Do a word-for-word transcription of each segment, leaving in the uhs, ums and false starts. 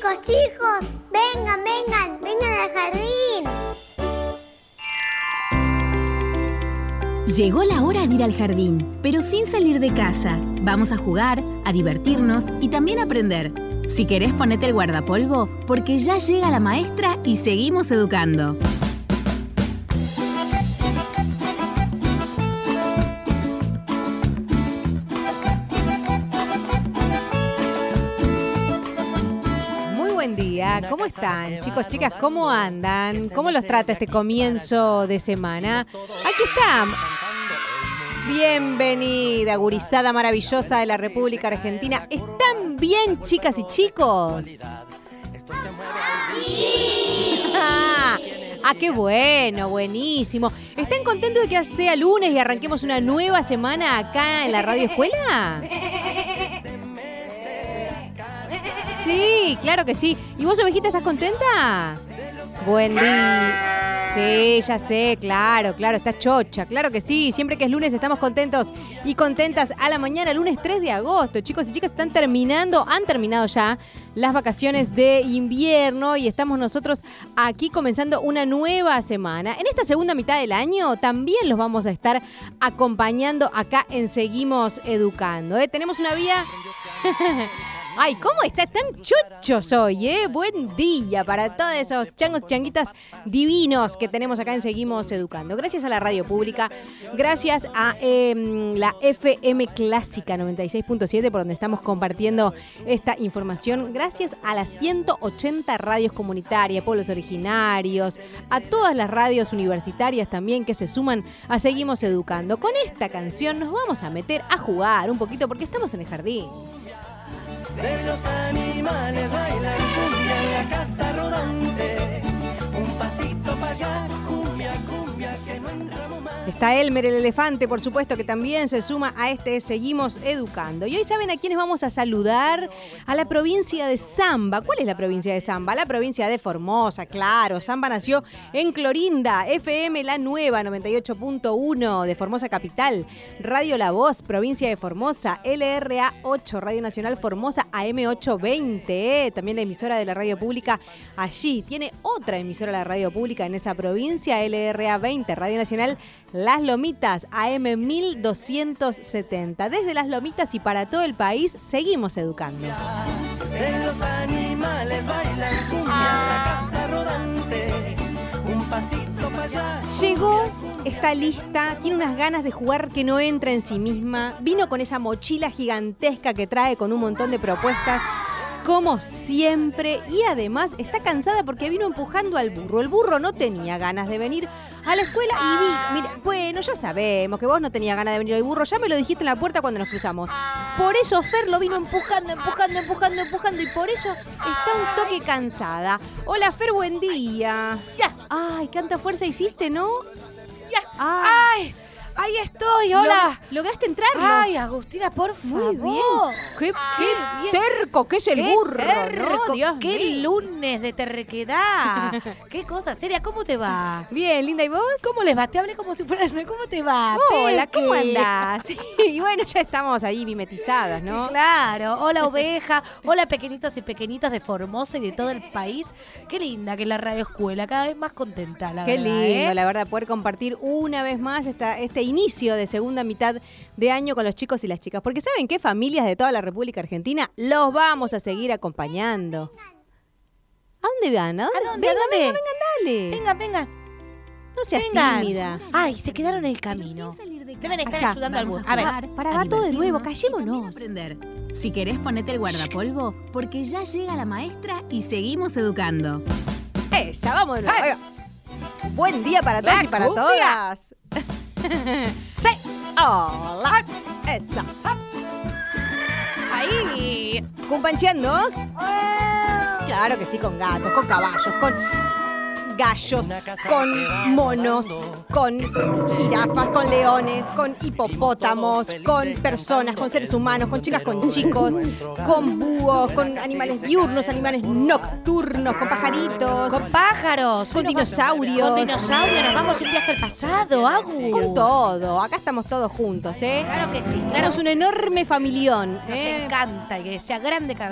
Chicos, chicos, vengan, vengan, vengan al jardín. Llegó la hora de ir al jardín, pero sin salir de casa. Vamos a jugar, a divertirnos y también a aprender. Si querés, ponete el guardapolvo, porque ya llega la maestra y seguimos educando. ¿Cómo están, chicos, chicas? ¿Cómo andan? ¿Cómo los trata este comienzo de semana? Aquí está. Bienvenida, gurizada maravillosa de la República Argentina. ¿Están bien, chicas y chicos? ¡Sí! Ah, qué bueno, buenísimo. ¿Están contentos de que sea lunes y arranquemos una nueva semana acá en la Radio Escuela? Sí, claro que sí. ¿Y vos, ovejita, estás contenta? Buen día. Sí, ya sé, claro, claro, está chocha, claro que sí. Siempre que es lunes estamos contentos y contentas a la mañana, lunes tres de agosto. Chicos y chicas, están terminando, han terminado ya las vacaciones de invierno y estamos nosotros aquí comenzando una nueva semana. En esta segunda mitad del año también los vamos a estar acompañando acá en Seguimos Educando. ¿eh? Tenemos una vía... Ay, ¿cómo están tan chochos hoy, eh? Buen día para todos esos changos y changuitas divinos que tenemos acá en Seguimos Educando. Gracias a la radio pública, gracias a eh, la F M Clásica noventa y seis punto siete, por donde estamos compartiendo esta información. Gracias a las ciento ochenta radios comunitarias, pueblos originarios, a todas las radios universitarias también que se suman a Seguimos Educando. Con esta canción nos vamos a meter a jugar un poquito porque estamos en el jardín. De los animales bailan cumbia en la casa rodante. Un pasito para allá, cumbia, cumbia, que no entramos más. Está Elmer el elefante, por supuesto, que también se suma a este Seguimos Educando. Y hoy saben a quiénes vamos a saludar. A la provincia de Zamba. ¿Cuál es la provincia de Zamba? La provincia de Formosa, claro. Zamba nació en Clorinda, F M La Nueva, noventa y ocho punto uno de Formosa Capital. Radio La Voz, provincia de Formosa, L R A ocho, Radio Nacional Formosa, A M ochocientos veinte. Eh. También la emisora de la radio pública allí. Tiene otra emisora de la radio pública en esa provincia, L R A veinte, Radio Nacional Las Lomitas, A M mil doscientos setenta. Desde Las Lomitas y para todo el país, seguimos educando. De los animales bailan cumbia en la casa rodante. Un pasito para allá. Llegó, está lista, tiene unas ganas de jugar que no entra en sí misma. Vino con esa mochila gigantesca que trae con un montón de propuestas, como siempre, y además está cansada porque vino empujando al burro. El burro no tenía ganas de venir a la escuela y vi, mira, bueno, ya sabemos que vos no tenías ganas de venir al burro, ya me lo dijiste en la puerta cuando nos cruzamos. Por eso Fer lo vino empujando, empujando, empujando, empujando y por eso está un toque cansada. Hola Fer, buen día. Ya. Ay, cuánta fuerza hiciste, ¿no? Ya. Ay. Ay. Ahí estoy, hola. Lo, ¿Lograste entrar? Ay, Agustina, por favor. Muy bien. Qué, qué bien. Terco que es el qué burro, terco, ¿no? Dios qué mío. lunes de terquedad. Qué cosa seria, ¿cómo te va? Bien, linda, ¿y vos? ¿Cómo les va? Te hablé como si fuera, ¿cómo te va? Hola, Peque? ¿cómo andás? Sí, y bueno, ya estamos ahí mimetizadas, ¿no? Claro, hola oveja, hola pequeñitos y pequeñitas de Formosa y de todo el país. Qué linda que es la radio escuela, cada vez más contenta, la Qué verdad. lindo, ¿eh? la verdad, poder compartir una vez más esta, este inicio de segunda mitad de año con los chicos y las chicas. Porque ¿saben qué? Familias de toda la República Argentina los vamos a seguir acompañando. ¿A dónde van? ¿A dónde? ¿A dónde? Vengan, ¿A dónde? vengan, vengan, dale. Vengan, vengan. No seas Vengan. tímida. Ay, se quedaron en el camino. Deben estar Acá, ayudando al vamos burro. a A ver, jugar, para a gato de nuevo, divertirnos y callémonos. también aprender. Si querés, ponete el guardapolvo, porque ya llega la maestra y seguimos educando. Esa, vamos de nuevo. Ay. Ahí va. Buen día para todos La y para cumbia. todas. sí. Hola. Esa. Ahí. ¿Cumpancheando? Claro que sí, con gatos, con caballos, con gallos, con monos, con jirafas, con leones, con hipopótamos, con personas, con seres humanos, con chicas, con chicos, con búhos, con animales diurnos, animales nocturnos, con pajaritos, Con pájaros. con dinosaurios. Con dinosaurios. Nos vamos un viaje al pasado, Agus. Con todo. Acá estamos todos juntos, ¿eh? Claro que sí. Claro Tenemos que un enorme familión. Nos ¿eh? encanta y que sea grande cada vez más.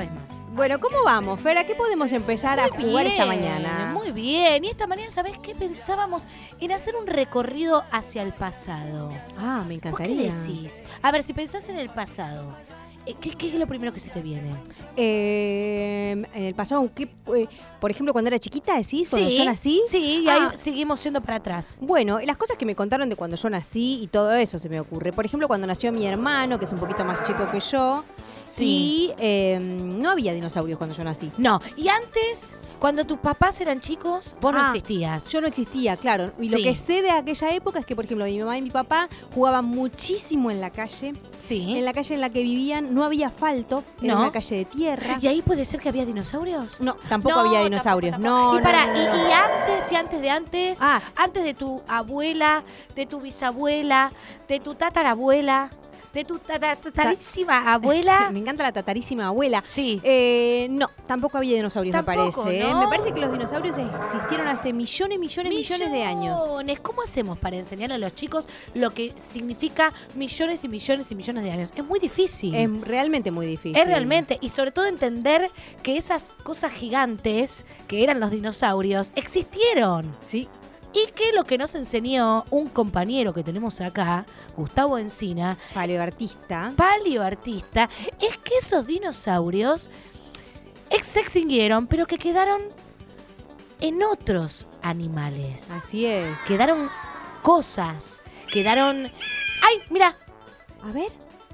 Bueno, ¿cómo vamos, Fer? ¿A qué podemos empezar a jugar esta mañana? Muy bien. Y esta mañana, ¿sabés qué? Pensábamos en hacer un recorrido hacia el pasado. Ah, me ¿Por qué encantaría. decís? A ver, si pensás en el pasado, ¿qué, qué es lo primero que se te viene? Eh, en el pasado, ¿qué, eh, por ejemplo, cuando era chiquita, decís, cuando yo nací. Sí, y ahí Ah. seguimos yendo para atrás. Bueno, las cosas que me contaron de cuando yo nací y todo eso se me ocurre. Por ejemplo, cuando nació mi hermano, que es un poquito más chico que yo. Sí. Y eh, no había dinosaurios cuando yo nací. No, y antes, cuando tus papás eran chicos, vos no Ah, existías. Yo no existía, claro. Y Sí. lo que sé de aquella época es que, por ejemplo, mi mamá y mi papá jugaban muchísimo en la calle. Sí. En la calle en la que vivían no había asfalto, era No. una calle de tierra. ¿Y ahí puede ser que había dinosaurios? No, tampoco No, había dinosaurios. tampoco, No, tampoco. Y para, no, no, y, no, no. y antes, y antes de antes, Ah. antes de tu abuela, de tu bisabuela, de tu tatarabuela, de tu tata- tatarísima abuela. Me encanta la tatarísima abuela. Sí. Eh, no, tampoco había dinosaurios, Tampoco, me parece. ¿eh? ¿no? Me parece que los dinosaurios existieron hace millones, millones, millones de años. Millones. ¿Cómo hacemos para enseñar a los chicos lo que significa millones y millones y millones de años? Es muy difícil. Es realmente muy difícil. Es realmente, y sobre todo entender que esas cosas gigantes que eran los dinosaurios existieron. Sí. Y que lo que nos enseñó un compañero que tenemos acá, Gustavo Encina, Paleoartista. paleoartista, es que esos dinosaurios ex- se extinguieron, pero que quedaron en otros animales. Así es. Quedaron cosas, quedaron... ¡Ay, mira! A ver.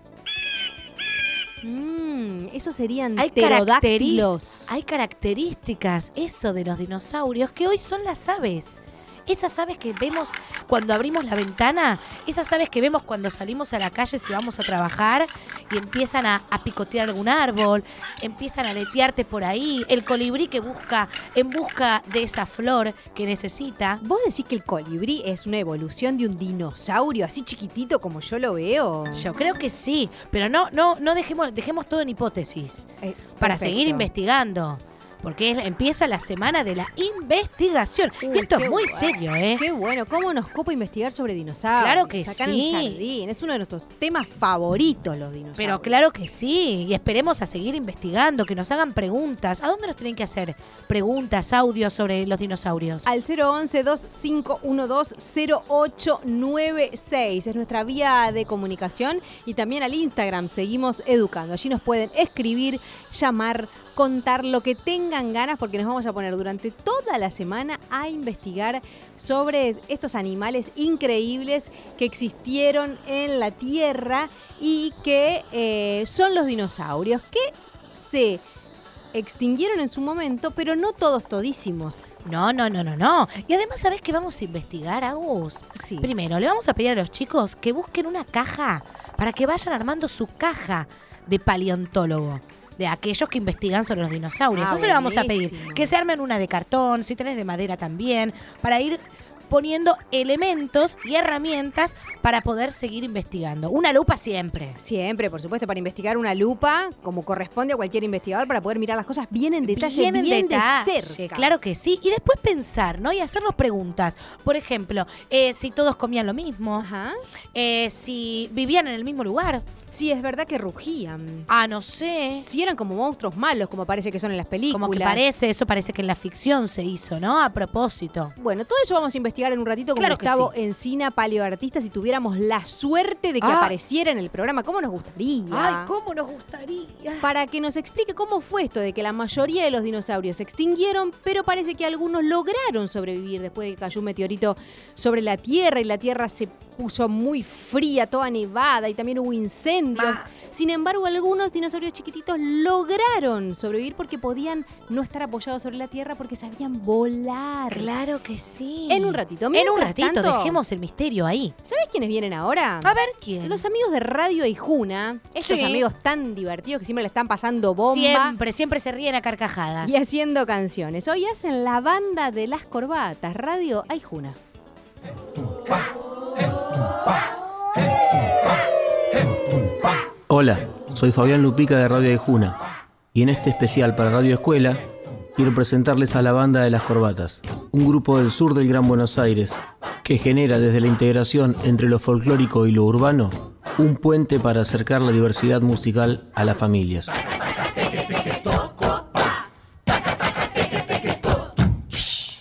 Mmm, esos serían Hay pterodáctilos. Hay características, eso de los dinosaurios, que hoy son las aves. Esas aves que vemos cuando abrimos la ventana, esas aves que vemos cuando salimos a la calle si vamos a trabajar y empiezan a, a picotear algún árbol, empiezan a aletearte por ahí, el colibrí que busca en busca de esa flor que necesita. ¿Vos decís que el colibrí es una evolución de un dinosaurio así chiquitito como yo lo veo? Yo creo que sí, pero no, no, no dejemos, dejemos todo en hipótesis Eh, para perfecto. seguir investigando. Porque es- empieza la semana de la investigación. Uy, y esto qué es muy bueno, serio, ¿eh? Qué bueno, ¿cómo nos copa investigar sobre dinosaurios? Claro que Acá en sí. el jardín, es uno de nuestros temas favoritos los dinosaurios. Pero claro que sí, y esperemos a seguir investigando, que nos hagan preguntas. ¿A dónde nos tienen que hacer preguntas, audios sobre los dinosaurios? Al cero once, dos cinco uno dos, cero ocho nueve seis es nuestra vía de comunicación, y también al Instagram seguimos educando. Allí nos pueden escribir, llamar, contar lo que tengan ganas, porque nos vamos a poner durante toda la semana a investigar sobre estos animales increíbles que existieron en la Tierra y que eh, son los dinosaurios, que se extinguieron en su momento, pero no todos todísimos. No, no, no, no, no. Y además, ¿sabés qué vamos a investigar, Agus? Sí. Primero, le vamos a pedir a los chicos que busquen una caja para que vayan armando su caja de paleontólogo. De aquellos que investigan sobre los dinosaurios. Ah, Eso le vamos a pedir. buenísimo. Que se armen una de cartón, si tenés de madera también, para ir poniendo elementos y herramientas para poder seguir investigando. Una lupa siempre. Siempre, por supuesto, para investigar una lupa, como corresponde a cualquier investigador, para poder mirar las cosas bien en detalle, bien, Bien en detalle, de cerca. claro que sí. Y después pensar, ¿no? Y hacernos preguntas. Por ejemplo, eh, si todos comían lo mismo, Ajá. eh, si vivían en el mismo lugar. Sí, es verdad que rugían. Ah, no sé. Si eran como monstruos malos, como parece que son en las películas. Como que parece, eso parece que en la ficción se hizo, ¿no? A propósito. Bueno, todo eso vamos a investigar en un ratito con Claro que Gustavo sí. Encina, paleoartista, si tuviéramos la suerte de que Ah. apareciera en el programa. ¿Cómo nos gustaría? Ay, cómo nos gustaría. Para que nos explique cómo fue esto de que la mayoría de los dinosaurios se extinguieron, pero parece que algunos lograron sobrevivir después de que cayó un meteorito sobre la Tierra y la Tierra se puso muy fría, toda nevada, y también hubo incendios. Ma. Sin embargo, algunos dinosaurios chiquititos lograron sobrevivir porque podían no estar apoyados sobre la Tierra porque sabían volar. Claro que sí. En un ratito. En un Mientras ratito, tanto, dejemos el misterio ahí. ¿Sabés quiénes vienen ahora? A ver quién. Los amigos de Radio Aijuna, estos Sí. amigos tan divertidos que siempre le están pasando bomba. Siempre, siempre se ríen a carcajadas. Y haciendo canciones. Hoy hacen la banda de las corbatas, Radio Aijuna. Hola, soy Fabián Lupica de Radio Aijuna y en este especial para Radio Escuela quiero presentarles a la Banda de las Corbatas, un grupo del sur del Gran Buenos Aires que genera desde la integración entre lo folclórico y lo urbano un puente para acercar la diversidad musical a las familias.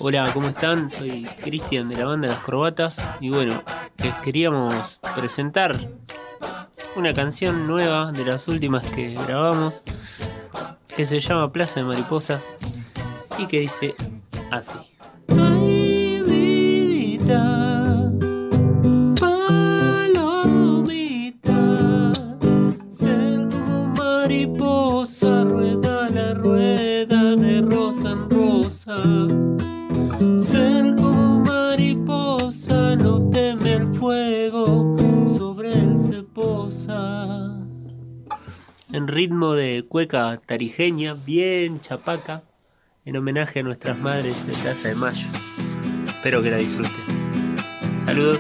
Hola, ¿cómo están? Soy Cristian de la banda Las Corbatas y bueno, les queríamos presentar una canción nueva de las últimas que grabamos que se llama Plaza de Mariposas y que dice así. Ay, vidita, palomita, ser como mariposa, rueda la rueda de rosa en rosa. Ser como mariposa, no teme el fuego, sobre él se posa. En ritmo de cueca tarijeña, bien chapaca, en homenaje a nuestras madres de Plaza de Mayo. Espero que la disfruten. Saludos.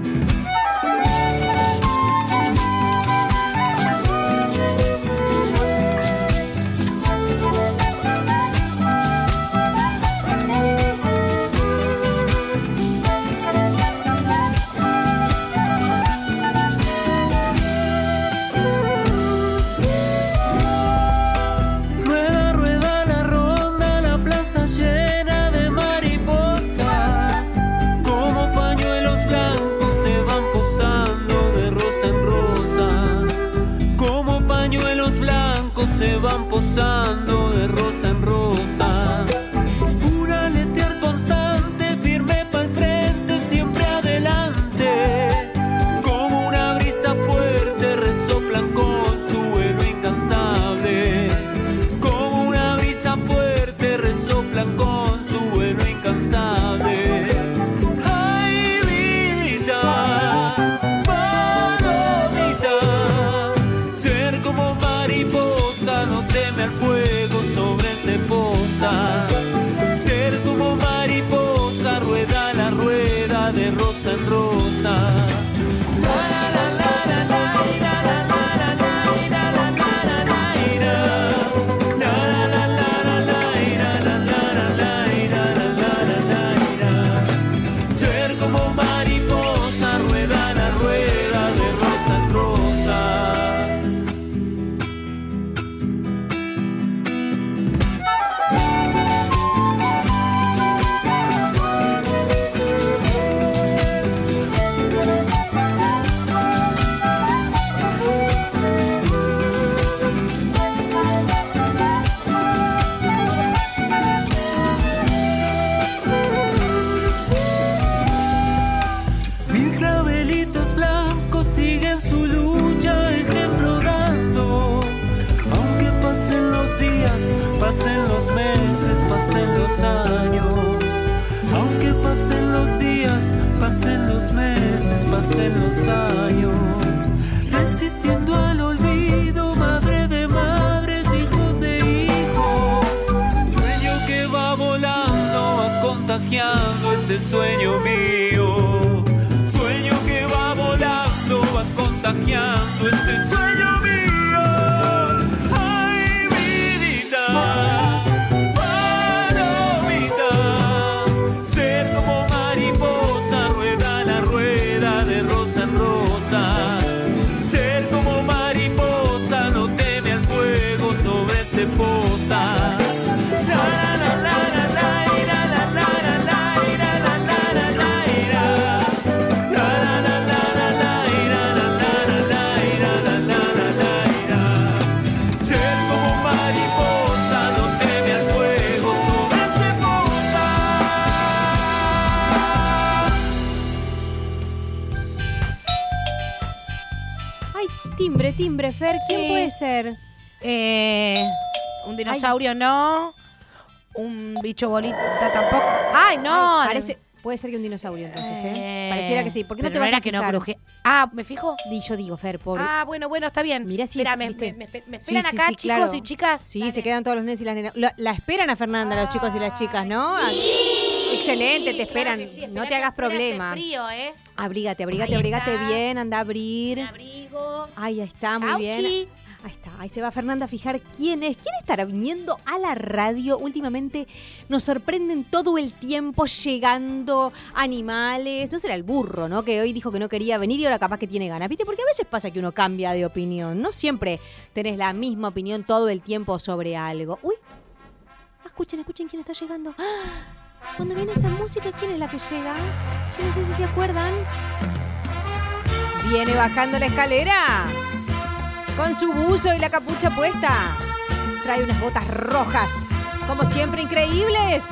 Se van posando de rosa en rosa. Un aletear constante, firme pa'l frente, siempre adelante. Como una brisa fuerte, resoplan con su vuelo incansable. Como una brisa fuerte, resoplan con su vuelo incansable. Ay, vidita, palomita, ser como mariposa, no teme al fuego, sobre él se posa. Ser como mariposa, rueda la rueda de rosa en rosa. La la la la la la la la la la la la la la la. Ser como mariposa, rueda la rueda de rosa en rosa. Mil clavelitos blancos siguen su lucha, ejemplo dando. Aunque pasen los días, pasen los meses, pasen los años. Aunque pasen los días, pasen los meses, pasen los años. Resistiendo al olvido, madre de madres, hijos de hijos. Sueño que va volando, va contagiando este sueño mío. Sueño que va volando, va contagiando este sueño mío. Ay, vidita, palomita, ser como mariposa, rueda la rueda de rosa en rosa. Ser como mariposa, no teme al fuego, sobre él se posa. La la la la la la la la la la la la la la la. Ser como mariposa, no teme al fuego, sobre él se posa. Ay, timbre, timbre, Fer. ¿Quién Sí. puede ser? Eh, un dinosaurio no. Un bicho bolita tampoco. ¡Ay, no! Ay, parece, puede ser que un dinosaurio, entonces, ¿eh? Eh, Pareciera que sí. ¿Por qué no pero te vas era a que fijar? no bruje- Ah, ¿me fijo? Y yo digo, Fer, pobre. Ah, bueno, bueno, está bien. Mirá si Espera, es, me, ¿viste? me- me- me Sí, esperan sí, acá, sí, chicos claro. y chicas. Sí, Dale. se quedan todos los nenes y las nenas. La, la esperan a Fernanda, los chicos y las chicas, ¿no? Excelente, te esperan. Claro que sí, no esperá te que hagas afuera hace problema. frío, ¿eh? Abrígate, abrígate, Ahí abrígate está. bien, anda a abrir. Un abrigo. Ay, ahí está, muy Chauchi. bien. Ahí está, ahí se va Fernanda a fijar quién es. ¿Quién estará viniendo a la radio? Últimamente nos sorprenden todo el tiempo llegando animales. No será el burro, ¿no? Que hoy dijo que no quería venir y ahora capaz que tiene ganas. ¿Viste? Porque a veces pasa que uno cambia de opinión. No siempre tenés la misma opinión todo el tiempo sobre algo. Uy, escuchen, escuchen quién está llegando. ¡Ah! Cuando viene esta música, ¿quién es la que llega? Yo no sé si se acuerdan. Viene bajando la escalera con su buzo y la capucha puesta. Trae unas botas rojas, como siempre increíbles.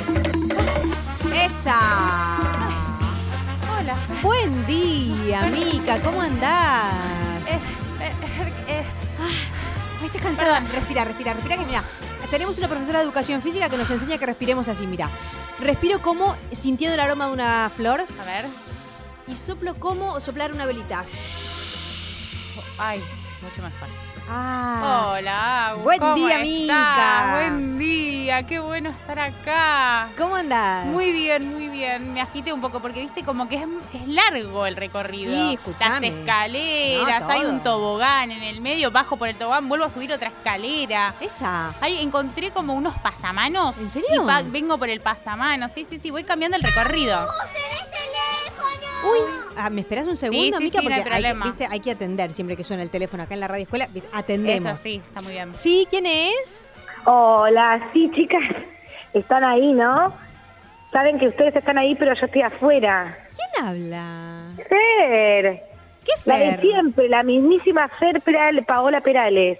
¡Esa! Hola. Buen día, Mica, ¿cómo andás? Eh, eh, eh, Ay, estás cansada. Respira, respira, respira que mira, tenemos una profesora de educación física que nos enseña que respiremos así, mira. Respiro como sintiendo el aroma de una flor a ver. y soplo como soplar una velita. Ay, mucho mejor. Ah. Hola, Agus, Buen ¿cómo día, estás? Mica. Buen día, qué bueno estar acá. ¿Cómo andás? Muy bien, muy bien. Me agité un poco porque viste como que es, es largo el recorrido. Sí, escuchame. Las escaleras, No, hay todo. un tobogán en el medio, bajo por el tobogán, vuelvo a subir otra escalera. Esa. Ahí encontré como unos pasamanos. ¿En serio? Y pa- vengo por el pasamanos. Sí, sí, sí, voy cambiando el recorrido. Uy, ah, ¿me esperás un segundo, Sí, sí, Mica? sí, no hay Porque hay, que, problema. ¿viste? Hay que atender siempre que suena el teléfono acá en la radio escuela. Atendemos. Eso sí, está muy bien. Sí, ¿quién es? Hola, sí, chicas, están ahí, ¿no? Saben que ustedes están ahí, pero yo estoy afuera. ¿Quién habla? Fer, ¿Qué la de Fer? siempre, la mismísima Fer Peral, Paola Perales.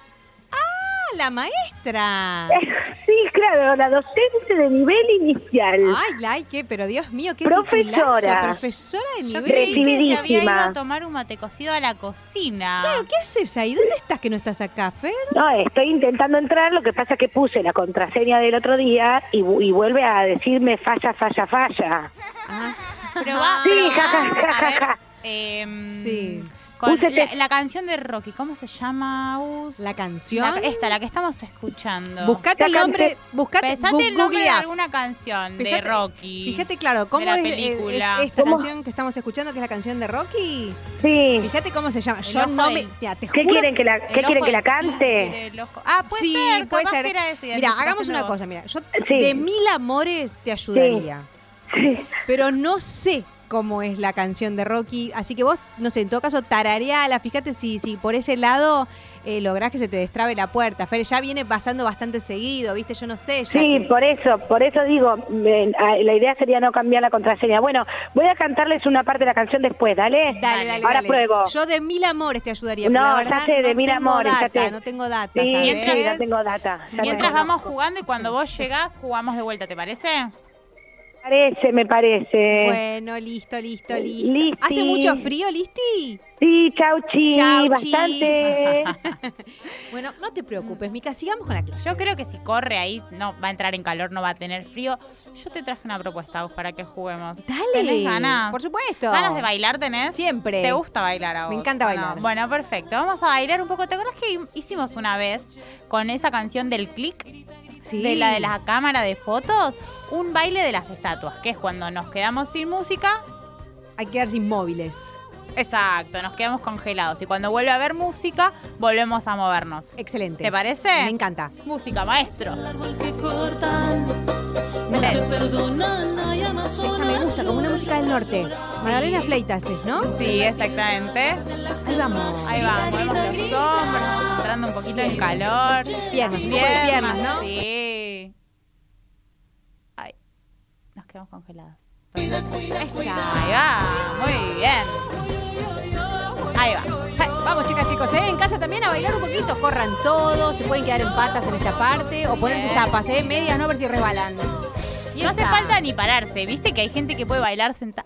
Ah, la maestra. Sí, claro, la docente de nivel inicial. Ay, ay, qué, pero Dios mío, qué Profesora. titulazo, profesora de Yo nivel. creí que se había ido Recibidísima. a tomar un mate cocido a la cocina. Claro, ¿qué haces ahí? ¿Dónde estás que no estás acá, Fer? No, estoy intentando entrar, lo que pasa es que puse la contraseña del otro día y, vu- y vuelve a decirme falla, falla, falla. Ah, Pero va, Sí, pero ja, ja, va, ja, a ja, ver, ja. em, Sí. con Púsete- la, la canción de Rocky, ¿cómo se llama, Us? la canción. La- esta, la que estamos escuchando. Buscate el La nombre, buscate, Pensate el nombre de googleá. alguna canción de Fíjate- Rocky. Fíjate, claro, cómo la es el- película. el- esta ¿Cómo? canción que estamos escuchando, que es la canción de Rocky. Sí. Fíjate cómo se llama. El Yo ojo no del- me. Mira, te ¿Qué juro. quieren que la, El qué quieren ojo que la del cante? tigre, el ojo- Ah, puede Sí, ser, puede capaz ser. que era eso, Mira, identificación hagamos de una voz. cosa, mira, yo Sí. de mil amores te ayudaría, Sí. pero no sé cómo es la canción de Rocky, así que vos, no sé, en todo caso, tarareala, fíjate si, si por ese lado eh, lográs que se te destrabe la puerta. Fer, ya viene pasando bastante seguido, ¿viste? Yo no sé, ya Sí, que- por eso, por eso digo, me- a- la idea sería no cambiar la contraseña. Bueno, voy a cantarles una parte de la canción después, ¿dale? Dale, dale, Ahora dale. pruebo. Yo de mil amores te ayudaría, No, pero la ya verdad sé, de no mil tengo amores, ya data, sé. no tengo data, Sí, ¿sabes? sí, ya tengo data. ya Mientras tengo. vamos jugando y cuando vos llegás, jugamos de vuelta, ¿te parece? Me parece, me parece. Bueno, listo, listo, listo. Listi. ¿Hace mucho frío, Listi? Sí, chau, chi, Chau, chi. bastante. Bueno, no te preocupes, Mica, sigamos con la clase. Yo creo que si corre ahí, no va a entrar en calor, no va a tener frío. Yo te traje una propuesta, Agus, para que juguemos. Dale. ¿Tenés ganas? Por supuesto. ¿Ganas de bailar tenés? Siempre. ¿Te gusta bailar a vos? Me encanta ¿o bailar. no? Bueno, perfecto. Vamos a bailar un poco. ¿Te acuerdas que hicimos una vez con esa canción del click? Sí. De la de la cámara de fotos. Un baile de las estatuas, que es cuando nos quedamos sin música. Hay que quedarse inmóviles. Exacto, nos quedamos congelados. Y cuando vuelve a haber música, volvemos a movernos. Excelente. ¿Te parece? Me encanta. Música, maestro. Esta me gusta, como una música del norte. Magdalena Fleitas, ¿no? Sí, exactamente. Ahí vamos. Ahí va, movemos los hombros, vamos entrando un poquito en calor. Piernas, un poco de piernas, ¿no? Sí. Ay, nos quedamos congeladas. Esa. Ahí va, muy bien. Ahí va. Hey, vamos, chicas, chicos, ¿eh? En casa también a bailar un poquito. Corran todos, se pueden quedar en patas en esta parte o ponerse Bien. zapas, ¿eh? Medias, no, a ver si resbalan. Y No hace esa. falta ni pararse, ¿viste? Que hay gente que puede bailar sentada.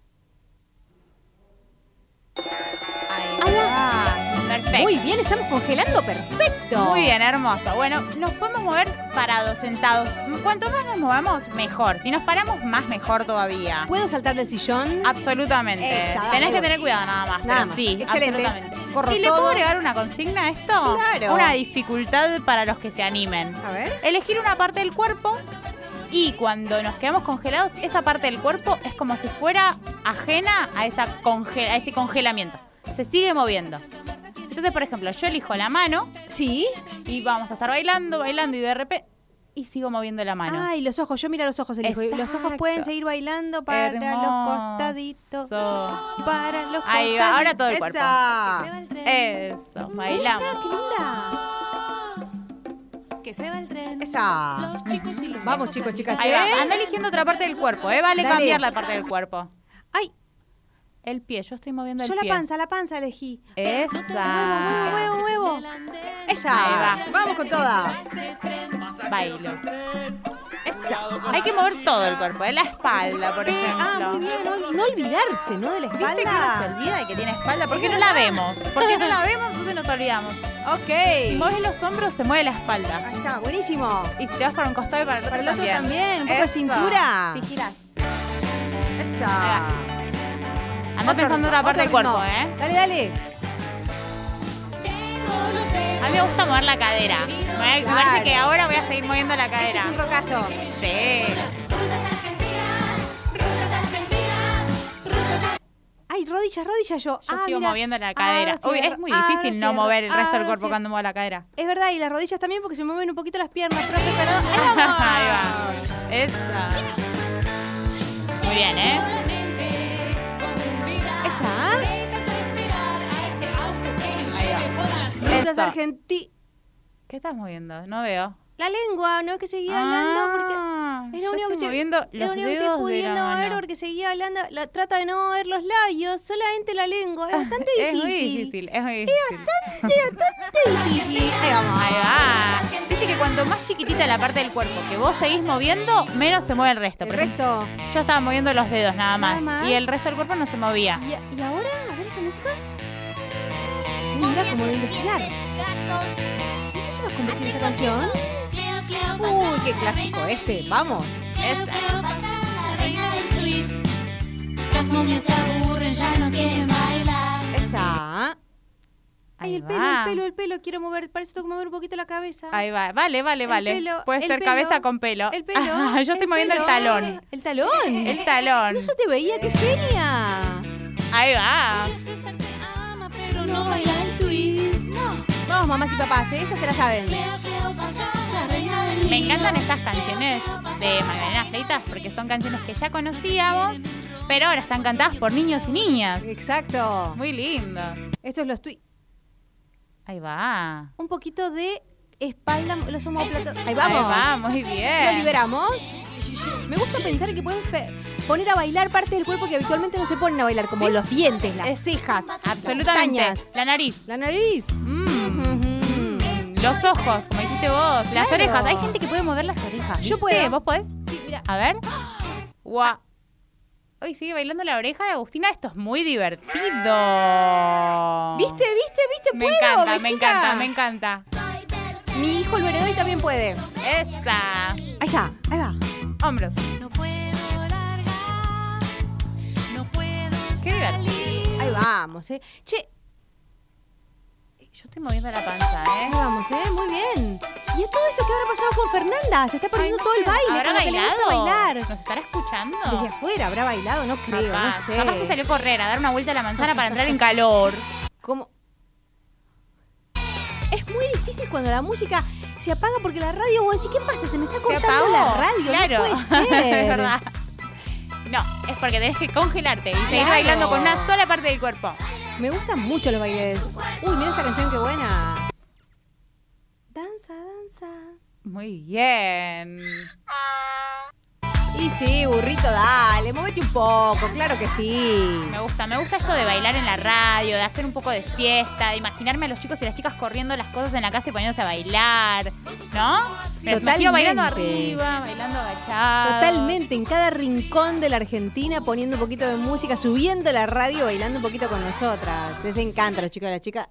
Ahí va. Perfecto. Muy bien, estamos congelando perfecto. Muy bien, hermoso. Bueno, nos podemos mover parados, sentados. Cuanto más nos movemos, mejor. Si nos paramos, más mejor todavía. ¿Puedo saltar del sillón? Absolutamente. Esa, dale, Tenés que voy. tener cuidado nada más. Nada pero más. Sí, Excelente. absolutamente. Corro ¿Y le todo. puedo agregar una consigna a esto? Claro. Una dificultad para los que se animen. A ver. Elegir una parte del cuerpo y cuando nos quedamos congelados, esa parte del cuerpo es como si fuera ajena a, esa conge- a ese congelamiento. Se sigue moviendo. Entonces, por ejemplo, yo elijo la mano Sí. y vamos a estar bailando, bailando y de repente... Y sigo moviendo la mano. Ay, los ojos, yo miro los ojos, elijo. Y los ojos Exacto. pueden seguir bailando para Hermoso. los costaditos. Para los Ahí costaditos. va, ahora todo el cuerpo. Esa. Eso, bailamos. Qué linda. Esa. Vamos, chicos, chicas. Ahí ¿eh? va. Anda eligiendo otra parte del cuerpo, ¿eh? Vale Dale. cambiar la parte del cuerpo. Ay, El pie, yo estoy moviendo el yo la pie. panza, la panza elegí. Esa. Huevo, huevo, huevo. Esa. Ahí va. Vamos con toda. Bailo. Esa. Hay que mover todo el cuerpo, ¿eh? La espalda, por Pe- ejemplo. Ah, muy bien. No, no olvidarse, ¿no? De la ¿Viste que uno se espalda. olvida de que tiene espalda? ¿Por qué no la vemos? ¿Por qué no la vemos? Entonces nos olvidamos. Si Ok. mueves los hombros, se mueve la espalda. Ahí está, buenísimo. Y si te vas para un costado y para el otro Para el otro también. también, un poco de Eso. cintura. Sí, girás. Esa. Anda Otro pensando en otra ritmo, parte del otro cuerpo, ritmo. ¿eh? Dale, dale. A mí me gusta mover la cadera. Me me Claro. parece que ahora voy a seguir moviendo la cadera. Es un rocazo. Sí. Ay, rodillas, rodillas yo. Yo ah, sigo mira. moviendo la cadera. Ahora Uy, cierro, es muy ahora difícil no cierro, mover el resto del ahora cuerpo cierro. cuando muevo la cadera. Es verdad, y las rodillas también porque se mueven un poquito las piernas, profe, perdón. Ahí vamos. Ahí va. Esa. Muy bien, ¿eh? Esa. Ahí va. Rutas Eso. argentinas. ¿Qué estás moviendo? No veo. La lengua, ¿no? Que seguía hablando porque... Ah, Es yo lo único estoy que moviendo es lo los único que estoy dedos de pudiendo la ver mano. porque seguía hablando. La, trata de no ver los labios, solamente la lengua. Es bastante Es difícil. muy difícil, es muy difícil. Bastante, bastante difícil. Ahí vamos. Ahí va. Viste que cuanto más chiquitita la parte del cuerpo que vos seguís moviendo, menos se mueve el resto. El Por ejemplo, resto. yo estaba moviendo los dedos nada más, Nada más. y el resto del cuerpo no se movía. ¿Y, y ahora? A ver esta música. Uy, mira como de investigar. ¿En qué se va a convertir esta canción? Uy, qué clásico este. Vamos. Esta. Las momias te aburren, ya no quieren bailar. Esa. Ay, Ahí el pelo, va. el pelo, el pelo. Quiero mover, parece que tengo que mover un poquito la cabeza. Ahí va. Vale, vale, El vale. pelo, Puede el ser pelo, cabeza con pelo. El pelo. Ah, yo estoy el moviendo pelo. el talón. ¿El talón? El talón. No se te veía, qué genia. Ahí va. Pero no baila el twist. No. Vamos, mamás y papás, ¿eh? Estas se la saben. La reina del Me encantan estas canciones de Magdalena Fleitas porque son canciones que ya conocíamos, pero ahora están cantadas por niños y niñas. Exacto. Muy lindo. Esto es los tweets. Ahí va. Un poquito de espalda, los omoplatos. Ahí Ahí vamos. va, muy bien. Lo liberamos. Me gusta pensar que podemos pe- poner a bailar partes del cuerpo que habitualmente no se ponen a bailar, como los dientes, las cejas, Absolutamente. pestañas, La nariz. la nariz. Mm. Ujú. Los ojos, como dijiste vos. Las Claro. orejas. Hay gente que puede mover las orejas. Yo ¿viste? puedo. ¿Vos podés? Sí, mira. A ver. Guau. Hoy sigue bailando la oreja de Agustina. Esto es muy divertido. ¿Viste, viste, viste? Me ¿Puedo, encanta, me Mejita? encanta, me encanta. Mi hijo el veredor también puede. Esa. Ahí está, ahí va. Hombros. No puedo largar. No puedo Qué divertido. Ahí vamos, eh. Che, Yo estoy moviendo la panza, ahí ¿eh? vamos, eh. Muy bien. ¿Y a todo esto qué habrá pasado con Fernanda? Se está perdiendo Ay, no todo el sé. baile. ¿Habrá con lo que le gusta bailado? bailar. ¿Nos estará escuchando? Desde afuera habrá bailado, no creo, Capaz. no sé. Capaz que salió a correr, a dar una vuelta a la manzana para entrar en calor. ¿Cómo? Es muy difícil cuando la música se apaga porque la radio, vos decís, ¿qué pasa? Se me está ¿Se cortando apagó? la radio, Claro. no puede ser. Es verdad. No, es porque tenés que congelarte y seguir Claro. bailando con una sola parte del cuerpo. Me gustan mucho los bailes. Uy, mira esta canción, qué buena. Danza, danza. Muy bien. Y sí, burrito, dale, móvete un poco, claro que sí. Me gusta, me gusta esto de bailar en la radio, de hacer un poco de fiesta, de imaginarme a los chicos y las chicas corriendo las cosas en la casa y poniéndose a bailar, ¿no? Me imagino bailando Totalmente. arriba, bailando agachados. Totalmente, en cada rincón de la Argentina poniendo un poquito de música, subiendo la radio, bailando un poquito con nosotras. Les encanta a los chicos y a las chicas.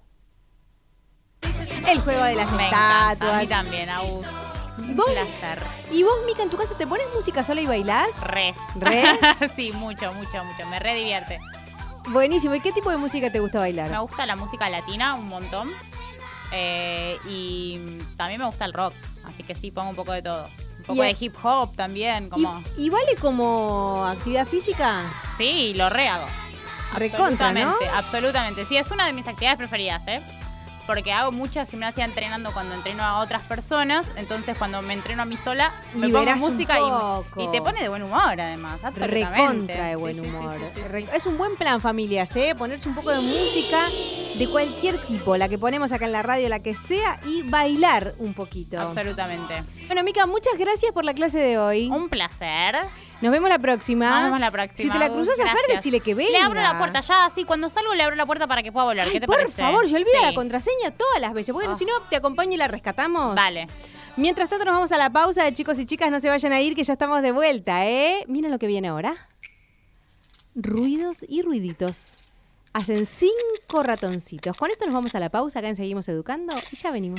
El juego de las Me encanta, estatuas. a mí también, Agus. Un ¿Vos? placer. ¿Y vos, Mica, en tu casa te pones música sola y bailás? Re. ¿Re? Sí, mucho, mucho, mucho. Me re divierte. Buenísimo. ¿Y qué tipo de música te gusta bailar? Me gusta la música latina un montón. Eh, y también me gusta el rock. Así que sí, pongo un poco de todo. Un poco Y- de hip hop también. ¿Y, Como... y vale como actividad física? Sí, lo re hago. Recontra, ¿no? Absolutamente, absolutamente. Sí, es una de mis actividades preferidas, ¿eh? porque hago mucha gimnasia entrenando cuando entreno a otras personas, entonces cuando me entreno a mí sola, me Liberás pongo música un y, poco. y te pone de buen humor además, absolutamente. Recontra de buen Sí, sí, sí, humor. sí, sí, sí. Re- Es un buen plan, familias, ¿eh? Ponerse un poco de música de cualquier tipo, la que ponemos acá en la radio, la que sea, y bailar un poquito. Absolutamente. Bueno, Mica, muchas gracias por la clase de hoy. Un placer. Nos vemos la próxima. Nos vemos la próxima. Si te la cruzas a Fer, Gracias. decile que venga. Le abro la puerta ya, así, cuando salgo le abro la puerta para que pueda volar. Ay, ¿Qué te por parece? favor, se olvida Sí. la contraseña todas las veces. Bueno, Ah. si no, te acompaño y la rescatamos. Dale. Mientras tanto, nos vamos a la pausa de chicos y chicas. No se vayan a ir, que ya estamos de vuelta, ¿eh? Miren lo que viene ahora. Ruidos y ruiditos. Hacen cinco ratoncitos. Con esto nos vamos a la pausa. Acá en Seguimos Educando y ya venimos.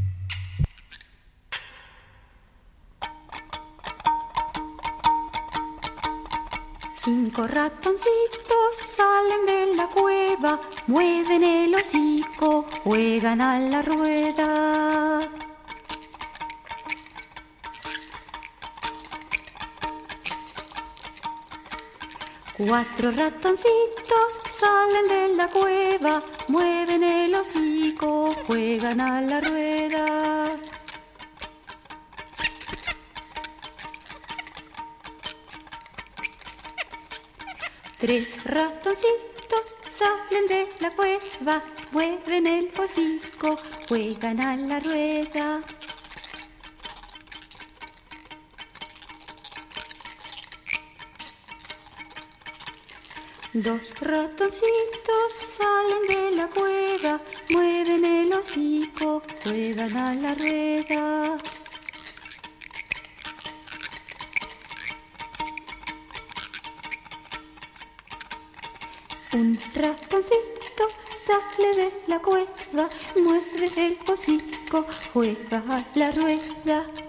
Cinco ratoncitos salen de la cueva, mueven el hocico, juegan a la rueda. Cuatro ratoncitos salen de la cueva, mueven el hocico, juegan a la rueda. Tres ratoncitos salen de la cueva, mueven el hocico, juegan a la rueda. Dos ratoncitos salen de la cueva, mueven el hocico, juegan a la rueda. Un ratoncito sale de la cueva, mueve el hocico, juega a la rueda.